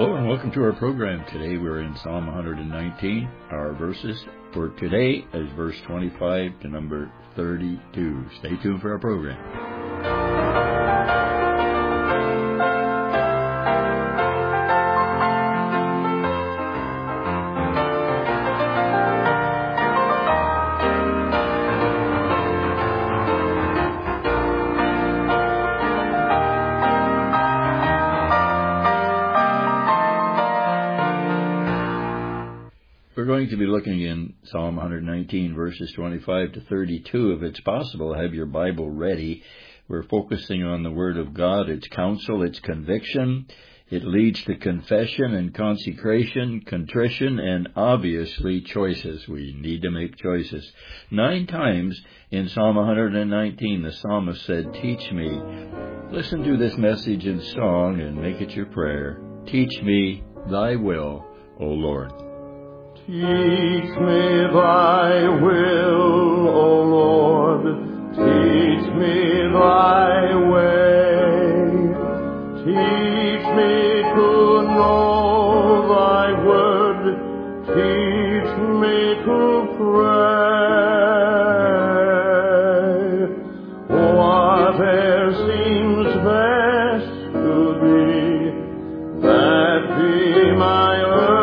Hello and welcome to our program. Today we're in Psalm 119. Our verses for today is verse 25 to number 32. Stay tuned for our program. We're going to be looking in Psalm 119, verses 25 to 32. If it's possible, have your Bible ready. We're focusing on the Word of God, its counsel, its conviction. It leads to confession and consecration, contrition, and obviously choices. We need to make choices. 9 times in Psalm 119, the psalmist said, "Teach me." Listen to this message in song and make it your prayer. Teach me thy will, O Lord. Teach me thy will, O Lord, teach me thy way. Teach me to know thy word, teach me to pray. Whatever seems best to thee, that be my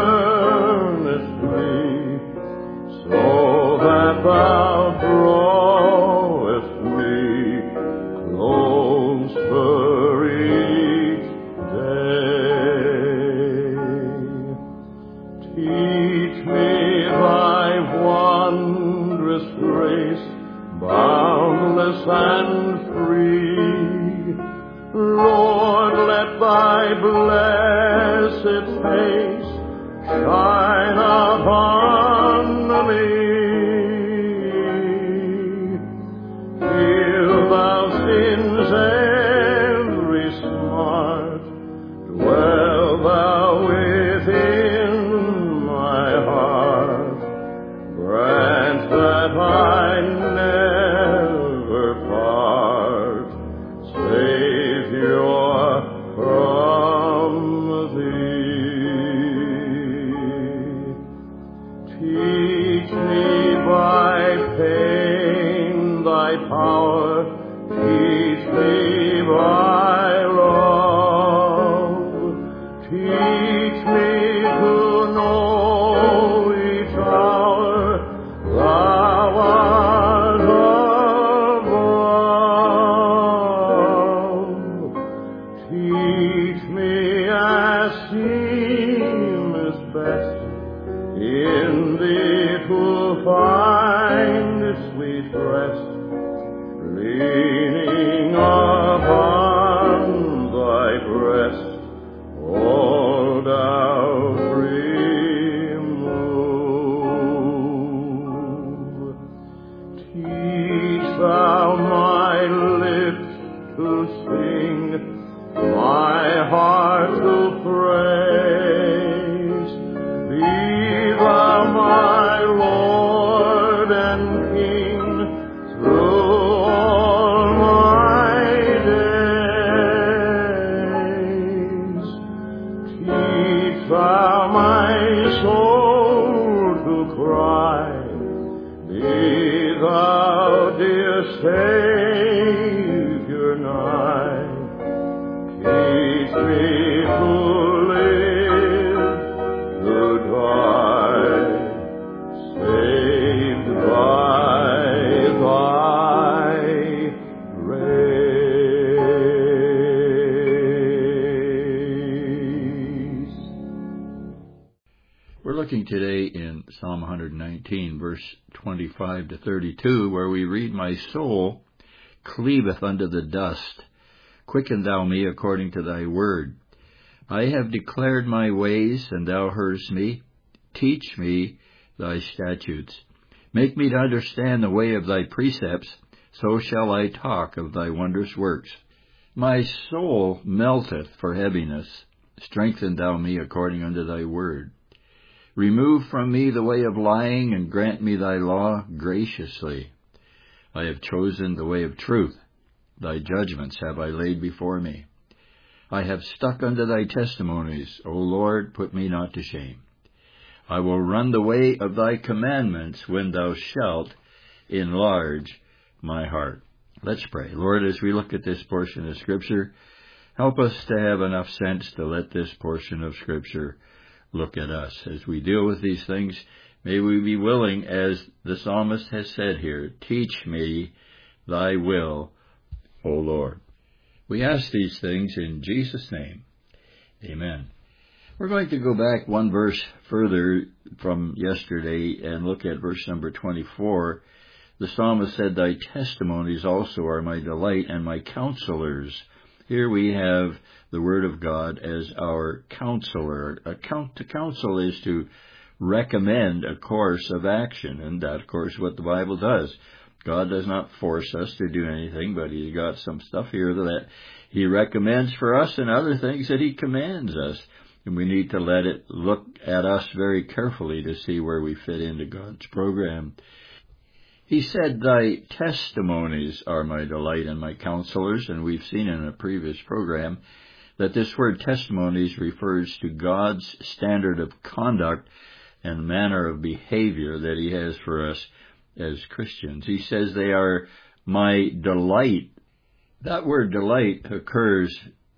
thou drawest me closer each day. Teach me thy wondrous grace, boundless and free. Lord, let thy blessed face shine upon me. Every smart, dwell thou within my heart. Grant that I never part, Savior, from thee. Teach me by pain thy power, teach me by love, teach me to know each hour thou art above. Teach me as seemeth best in thee to find sweet rest, leaning upon thy breast, all doubt remove. Teach thou my lips to sing, my heart to praise. Be thou my Lord and King through thou my soul to cry, be thou, dear Savior, nigh. Teach me to live, to die, saved by thy grace. We're looking today in Psalm 119, verse 25 to 32, where we read, "My soul cleaveth unto the dust. Quicken thou me according to thy word. I have declared my ways, and thou heardest me. Teach me thy statutes. Make me to understand the way of thy precepts, so shall I talk of thy wondrous works. My soul melteth for heaviness. Strengthen thou me according unto thy word. Remove from me the way of lying, and grant me thy law graciously. I have chosen the way of truth. Thy judgments have I laid before me. I have stuck unto thy testimonies. O Lord, put me not to shame. I will run the way of thy commandments when thou shalt enlarge my heart. Let's pray. Lord, as we look at this portion of Scripture, help us to have enough sense to let this portion of Scripture look at us. As we deal with these things, may we be willing, as the psalmist has said here, teach me thy will, O Lord. We ask these things in Jesus' name. Amen. We're going to go back one verse further from yesterday and look at verse number 24. The psalmist said, Thy testimonies also are my delight and my counselors. Here we have the Word of God as our counselor. To counsel is to recommend a course of action, and that, of course, is what the Bible does. God does not force us to do anything, but He's got some stuff here that He recommends for us and other things that He commands us. And we need to let it look at us very carefully to see where we fit into God's program. He said, Thy testimonies are my delight and my counselors, and we've seen in a previous program that this word testimonies refers to God's standard of conduct and manner of behavior that He has for us as Christians. He says they are my delight. That word delight occurs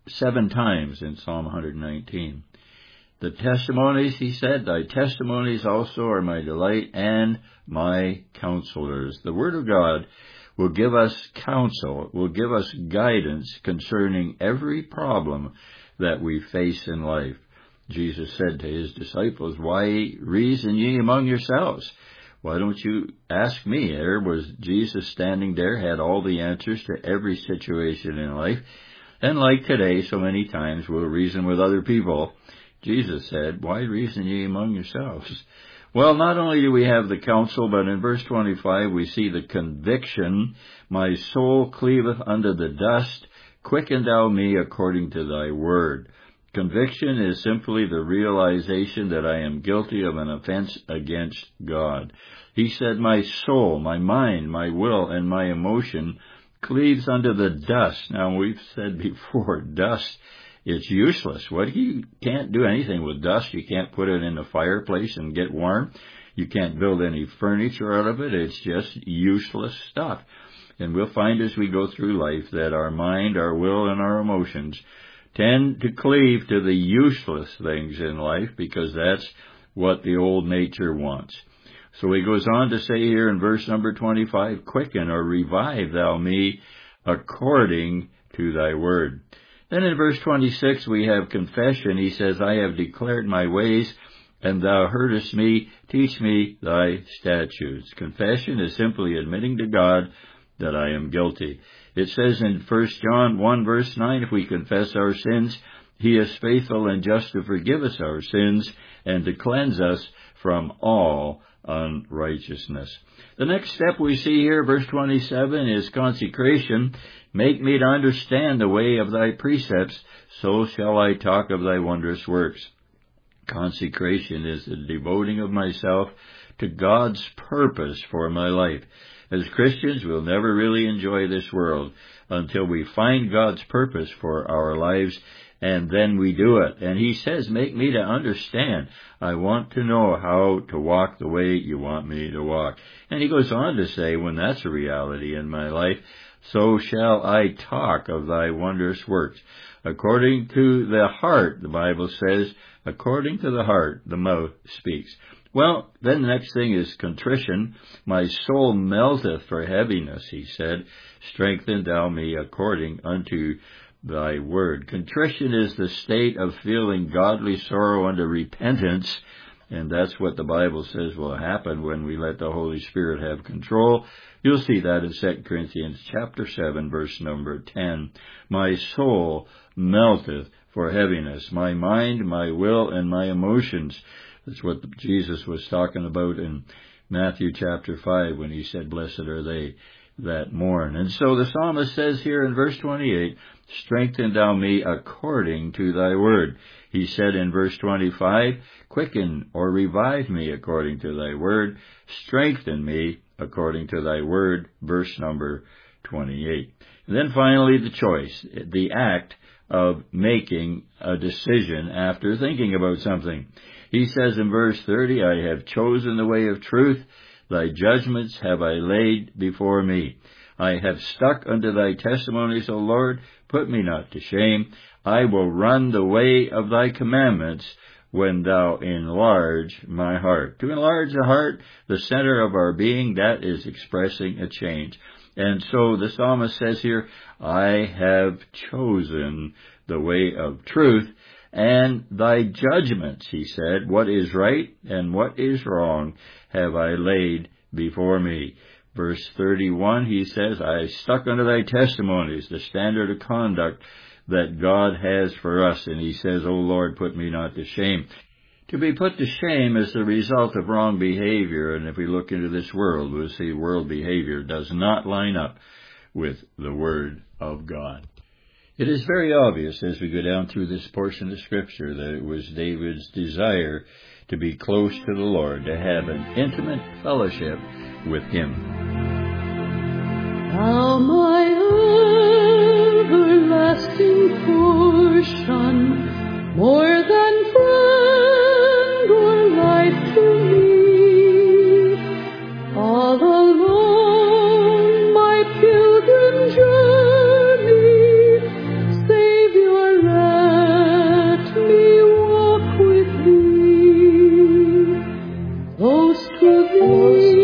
7 times in Psalm 119. The testimonies, he said, thy testimonies also are my delight and my counselors. The Word of God will give us counsel, will give us guidance concerning every problem that we face in life. Jesus said to His disciples, Why reason ye among yourselves? Why don't you ask me? There was Jesus standing there, had all the answers to every situation in life. And like today, so many times we'll reason with other people. Jesus said, Why reason ye among yourselves? Well, not only do we have the counsel, but in verse 25 we see the conviction. My soul cleaveth unto the dust. Quicken thou me according to thy word. Conviction is simply the realization that I am guilty of an offense against God. He said, My soul, my mind, my will, and my emotion cleaves unto the dust. Now, we've said before, dust, it's useless. You can't do anything with dust. You can't put it in a fireplace and get warm. You can't build any furniture out of it. It's just useless stuff. And we'll find as we go through life that our mind, our will, and our emotions tend to cleave to the useless things in life because that's what the old nature wants. So he goes on to say here in verse number 25, Quicken or revive thou me according to thy word. Then in verse 26 we have confession. He says, I have declared my ways, and thou heardest me. Teach me thy statutes. Confession is simply admitting to God that I am guilty. It says in 1 John 1 verse 9, if we confess our sins, He is faithful and just to forgive us our sins and to cleanse us from all unrighteousness. The next step we see here, verse 27, is consecration. Make me to understand the way of thy precepts, so shall I talk of thy wondrous works. Consecration is the devoting of myself to God's purpose for my life. As Christians, we'll never really enjoy this world until we find God's purpose for our lives, and then we do it. And He says, make me to understand. I want to know how to walk the way you want me to walk. And He goes on to say, when that's a reality in my life, so shall I talk of thy wondrous works. According to the heart, the Bible says, according to the heart, the mouth speaks. Well, then the next thing is contrition. My soul melteth for heaviness, he said. Strengthen thou me according unto thy word. Contrition is the state of feeling godly sorrow unto repentance, and that's what the Bible says will happen when we let the Holy Spirit have control. You'll see that in 2 Corinthians chapter 7, verse number 10. My soul melteth for heaviness. My mind, my will, and my emotions. That's what Jesus was talking about in Matthew chapter 5 when He said, Blessed are they that mourn. And so the psalmist says here in verse 28, Strengthen thou me according to thy word. He said in verse 25, Quicken or revive me according to thy word. Strengthen me according to thy word. Verse number 28. And then finally the choice, the act of making a decision after thinking about something. He says in verse 30, I have chosen the way of truth. Thy judgments have I laid before me. I have stuck unto thy testimonies, O Lord. Put me not to shame. I will run the way of thy commandments when thou enlarge my heart. To enlarge the heart, the center of our being, that is expressing a change. And so the psalmist says here, I have chosen the way of truth, and thy judgments, he said, what is right and what is wrong, have I laid before me. Verse 31, he says, I stuck unto thy testimonies, the standard of conduct that God has for us. And he says, O Lord, put me not to shame. To be put to shame is the result of wrong behavior. And if we look into this world, we'll see world behavior does not line up with the Word of God. It is very obvious as we go down through this portion of Scripture that it was David's desire to be close to the Lord, to have an intimate fellowship with Him. Thou my everlasting portion, more than friend or life to me, all along my pilgrim journey, Savior, let me walk with thee, close to thee.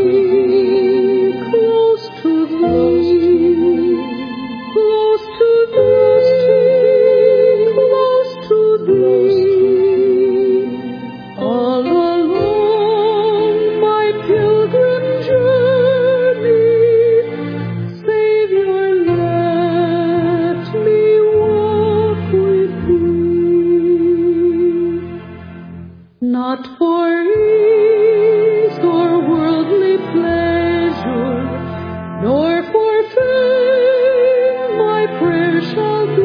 Not for ease or worldly pleasure, nor for fame my prayer shall be.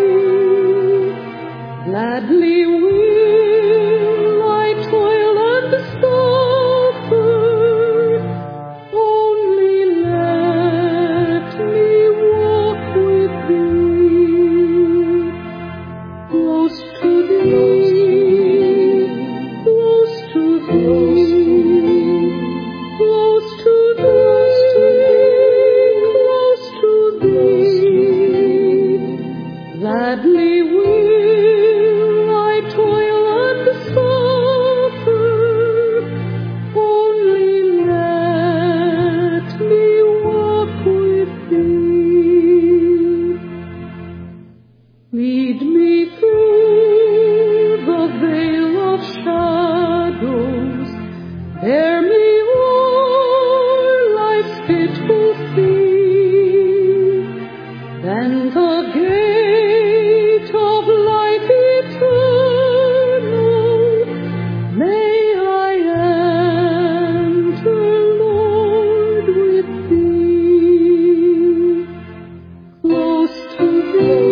Gladly will I toil and suffer, only let me walk with thee, close to thee. Gladly will I toil and suffer, only let me walk with thee. Lead me through the vale of shadows, bear me o'er life's fitful sea, then the gate of life eternal may I enter, Lord, with thee, close to thee.